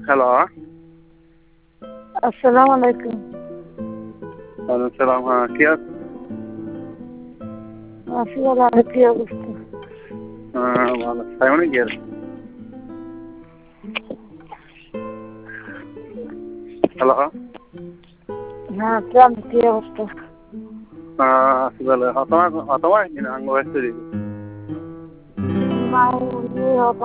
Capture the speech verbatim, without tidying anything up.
Hello. আসসালামু আলাইকুম। ওয়ালাইকুম সালাম। হ্যাঁ, কি আছে? আছি ভালো, আর কি অবস্থা? হ্যাঁ, ভালো। সাইমনে কি আছে? হ্যালো। হ্যাঁ, কেমন কি অবস্থা? হ্যাঁ, আছি ভালো। অতমা অতমা কিনা আঙ্গ ব্যস্ত দিকে। নাই,